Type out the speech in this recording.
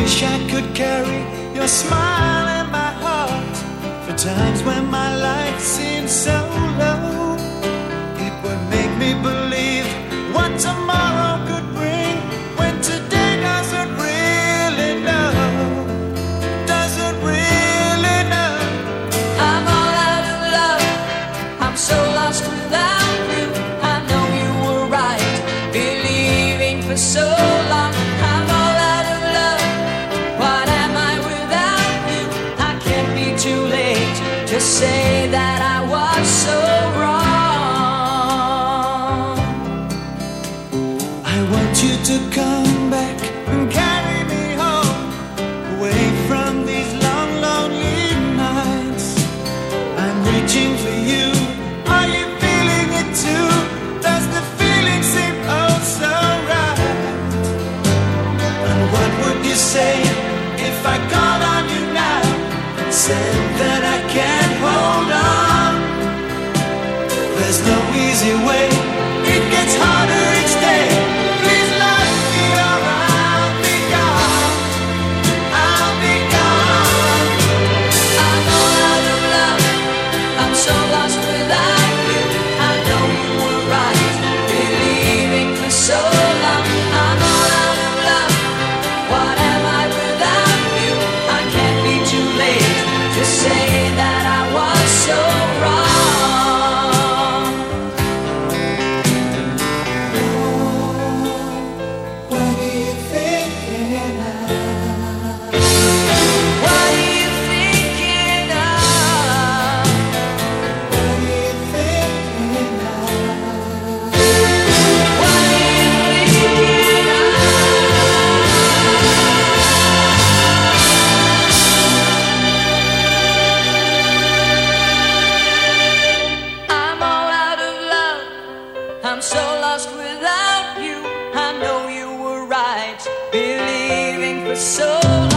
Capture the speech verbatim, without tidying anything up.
wish I could carry your smile in my heart for times when my life seems so low. It would make me believe what tomorrow could bring when today doesn't really know, doesn't really know. I'm all out of love, I'm so lost without you. I know you were right, believing for so long. I'm all out of love, what am I without you? I can't be too late to say that I was so wrong. I want you to come back and carry me home, away from these long, lonely nights. I'm reaching for you, are you feeling it too? Does the feeling seem oh so right? And what would you say if I called on you now and said that I can't hold on? There's no easy way, it gets harder each day. Please love me or I'll be gone, I'll be gone. I'm all out of love, I'm so lost without you. I know you were right, believing for so long. I'm all out of love, what am I without you? I can't be too late to say that I was so wrong. What are you thinking now? What are you thinking of? What are you thinking now? What are you thinking of? I'm all out of love, I'm so lost without you. I know you were right, believing for so long.